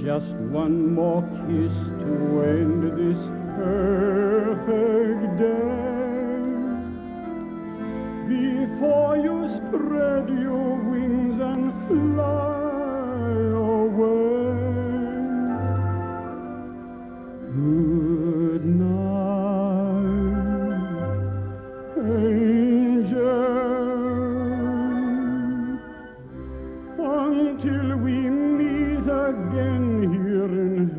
Just one more kiss to end this perfect day, before you spread your wings and fly away. Good night, angel, until we meet again here in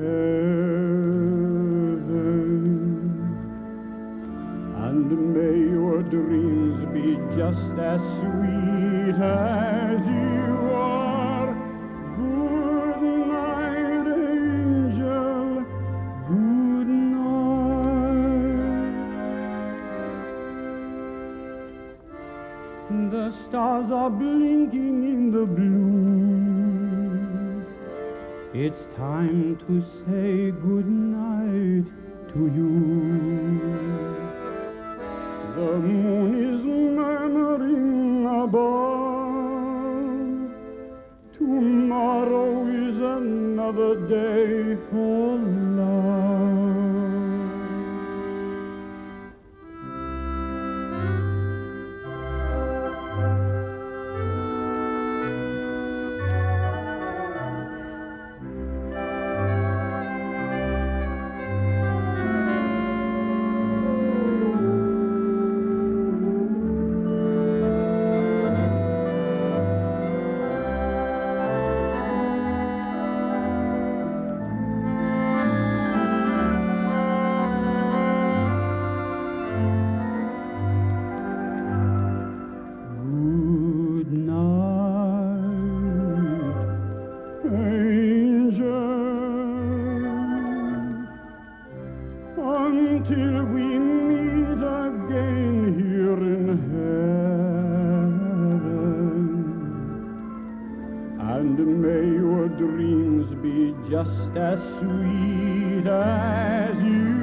heaven. And may your dreams be just as sweet as you are. Good night, angel. Good night. The stars are blinking in the blue. It's time to say good night to you. The moon is murmuring above. Tomorrow is another day for love. Until we meet again here in heaven. And may your dreams be just as sweet as you